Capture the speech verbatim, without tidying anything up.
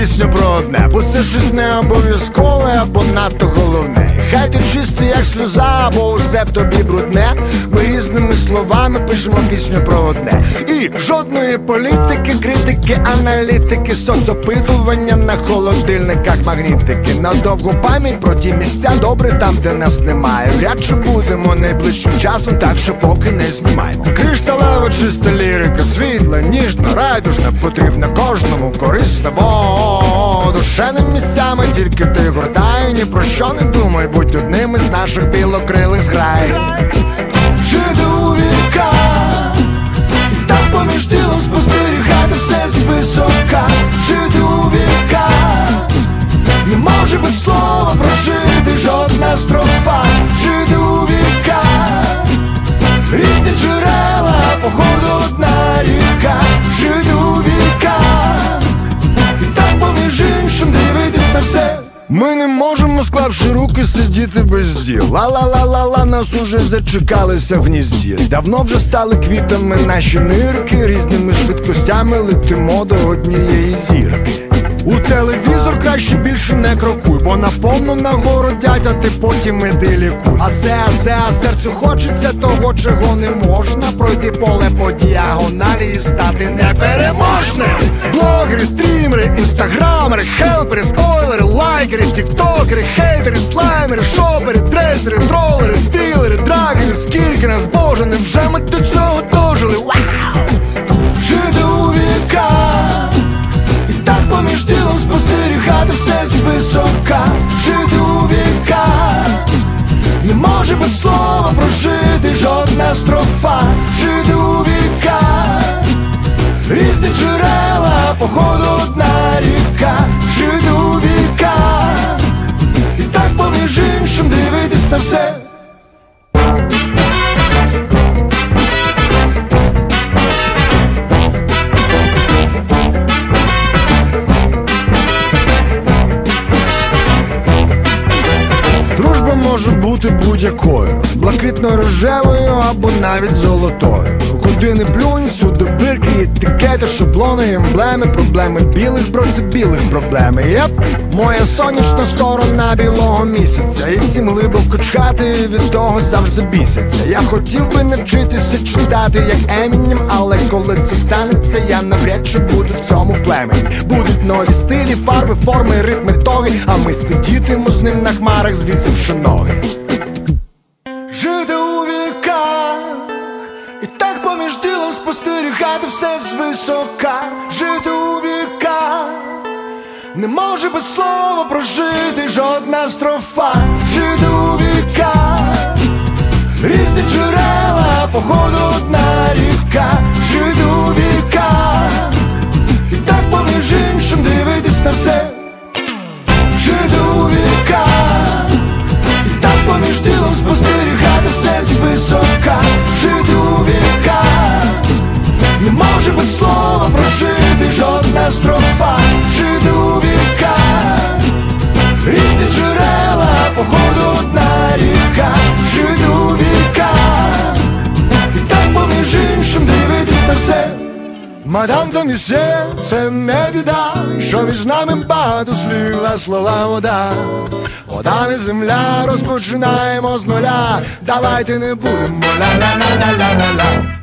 пісню про одне, бо це щось не обов'язкове або надто головне. Хай ти чисто як сльоза, бо усе в тобі брудне. Ми різними словами пишемо пісню про одне. І жодної політики, критики, аналітики, соцопитування на холодильниках, магнітики. На довгу пам'ять про ті місця добре там, де нас немає. Вряд чи будемо найближчим часом, так що поки не знімаємо. Кришталева чиста лірика, світла, ніжна, райдужна, потрібна кожному, корисна, бо душевними місцями тільки ти гортай, ні про що не думай, будь одним із наших білокрилих зграй. Жити у віках і так поміж тілом спостерігати все звисока. Жити у віках не може без слова прожити жодна строфа. Жити у віках різні джерела, походу одна ріка. Жити у віках і так поміж іншим дивитись на все. Ми не можемо, склавши руки, сидіти без діл. Ла-ла-ла-ла-ла, нас уже зачекалися в гнізді. Давно вже стали квітами наші нирки, різними швидкостями летимо до однієї зірки. У телевізор краще більше не крокуй, бо наповно нагородять, а ти потім іди лікуй. А се, а се, а серцю хочеться того, чого не можна. Пройти поле по діагоналі і стати непереможним. Блогери, стрімери, інстаграмери, хелпери, спойлери, лайкери, тіктокери, хейтери, слаймери, шопери, дресери, тролери, дилери, драгери. Скільки нас, Боже, невже ми до цього дожили? Вау! Жити у віках і так поміж тілом спостерігати все звисока. Жити у віках не може без слова прожити жодна строфа. Жити у віках різні джерела, походу одна ріка. Жити у віках і так поміж іншим дивитись на все. Дружба може бути будь-якою, блакитно-рожевою або навіть золотою. Куди не плюнь, всюди бирки, етикети, шаблони, емблеми, проблеми білих, проти білих проблеми. Єп, моя сонячна сторона білого місяця. І всім глибоко чхати, від того завжди бісяться. Я хотів би навчитися читати, як Емінем, але коли це станеться, я навряд чи буду в цьому племені. Будуть нові стилі, фарби, форми, ритми, тоги, а ми сидітимо з ним на хмарах, звісивши ноги. Жити у віках і так поміж ділом спостерігати все звисока. Жити у віках не може без слова прожити жодна строфа. Жити у віках різні джерела, походу одна ріка. Жити у віках і так поміж іншим дивитись на все. Жити у віках і так поміж ділом спостерігати все звисока. Жити у віках не може без слова прожити жодна строфа. Жити у віках різні джерела, походу одна ріка. Жити у віках і так поміж іншим дивитись на все. Мадам та місьє, це не біда, що між нами багато слів, а слова вода. Вода не земля, розпочинаємо з нуля. Давайте не будемо ла-ла-ла-ла-ла-ла.